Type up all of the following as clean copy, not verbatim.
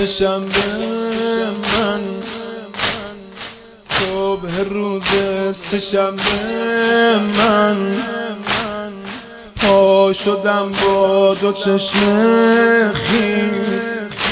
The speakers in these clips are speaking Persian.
سه‌شنبه من، صبح روز سه‌شنبه من، پا شدم با دو چشم خیس،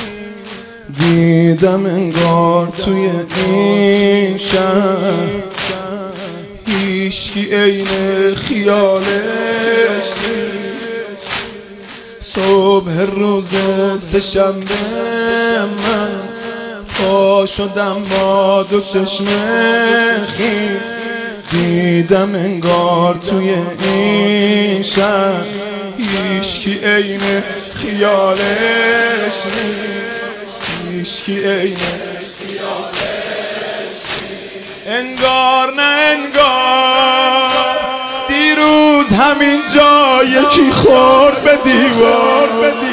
دیدم انگار توی این شهر هیچکی عین خیالش نیست. صبح روز سه‌شنبه من، پا شدم با دو چشم خیس، دیدم انگار توی این شهر هیچکی عین خیالش نیست، هیچکی عین خیالش نیست. انگار نه انگار دیروز همین جا یکی خورد به دیوار،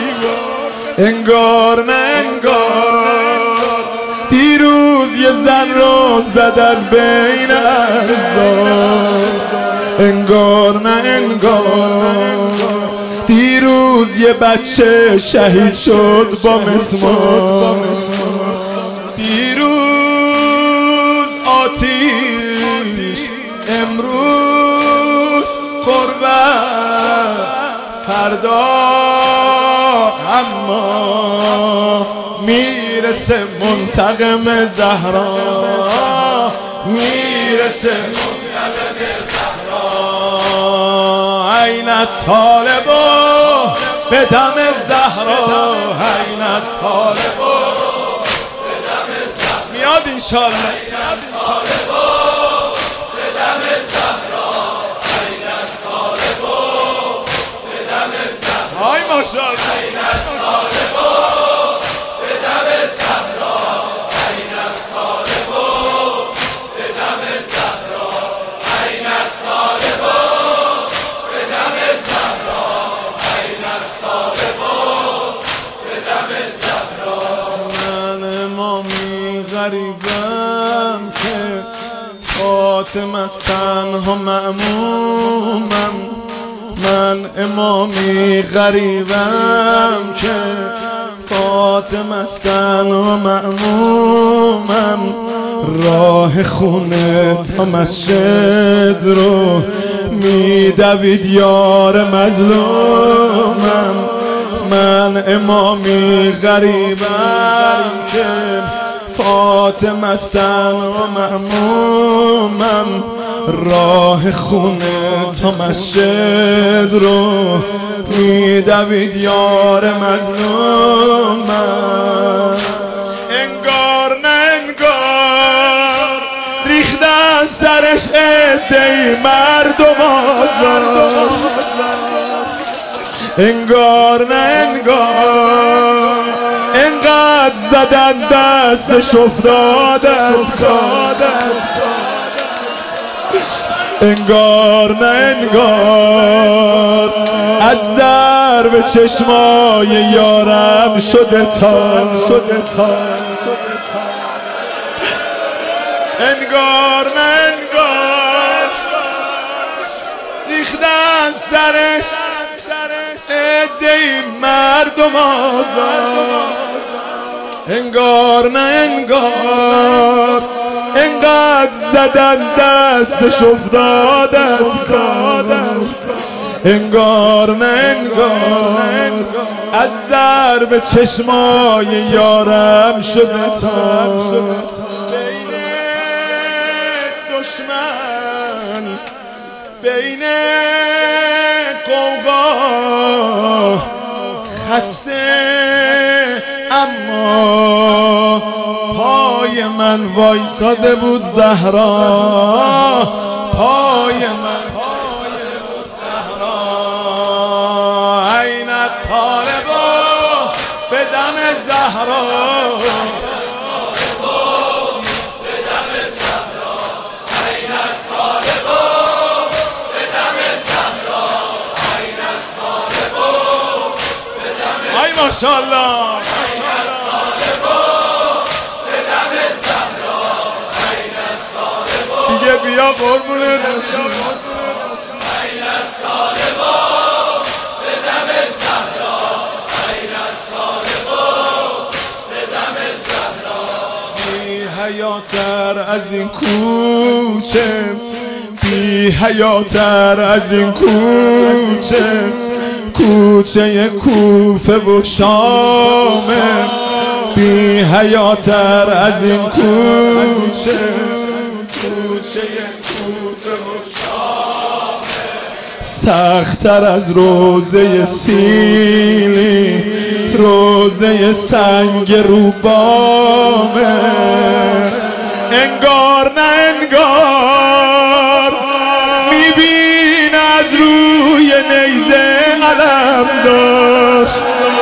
انگار نه انگار دیروز یه زن رو زدن بین ارزا، انگار نه انگار دیروز یه بچه شهید شد با مسمار، دیروز آتیش امروز قربت، فردا اما میرسه منتقم زهرا، میرسه منتقم زهرا. عین الطالبو به دم زهرا، عین الطالبو به دم زهرا. میاد انشالله. عین الطالبو به دم زهرا، عین الطالبو به دم زهرا. های ماشاءالله. عین الطالبو به دم زهرا، عین الطالبو به دم زهرا، عین الطالبو به دم زهرا، عین الطالبو به دم زهرا. من امامی غریبم که فاطمه است تنها مأمومم، من امامی غریبم که فاطمه است تنها مأمومم، راه خونه تا مسجد رو میدوید یار مظلومم، من امامی غریبم که فاطمه است تنها مأمومم، راه خونه تا مسجد رو میدوید یار مظلومم. انگار نه انگار ریختن سرش عده‌ای مردم آزار، انگار نه انگار انقدر زدن دستش افتاد از کار، انگار نه انگار از ضرب چشمای یارم شده تار، انگار نه انگار ریختن سرش عده‌ای مردم آزار، انگار نه انگار انقدر زدن دستش افتاد از کار، انگار نه انگار از ضرب چشمای یارم شده تار. بین دشمن بین قوقا خسته، اما پای من وایساده بود زهرا، پای من وایساده بود زهرا. عین الطالبو به دم زهرا، ماشاءالله. دیگه بیا قربونه از این کوچه، بی حیاتر از این کوچه، کوچه کوفه و شامه، بی حیاتر از این کوچه، کوچه کوفه و شامه، سخت‌تر از روزه سیلی، روزه سنگ روبامه، انگار نه انگار میبین از روی نیزه علم داشت،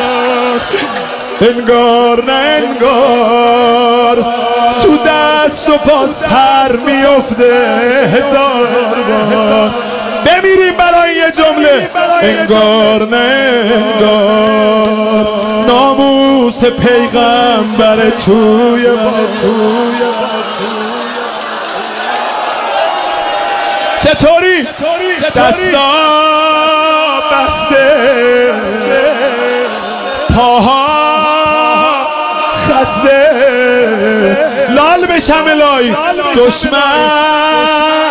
انگار نه انگار تو دست و پا سر میفته هزار بار. بمیریم برای یه جمله، انگار نه انگار ناموس پیغمبر توی با چطوری دستا بسته، پاها خسته، لال بشم الهی دشمن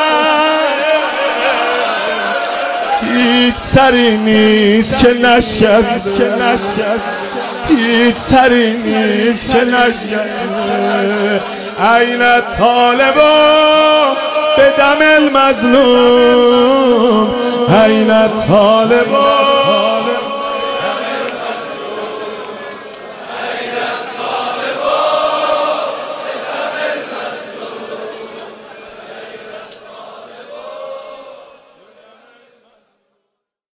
هیچ سری نیست که نشکست، هیچ سری نیست که نشکست. این طالبان به دم المظلوم، این طالبان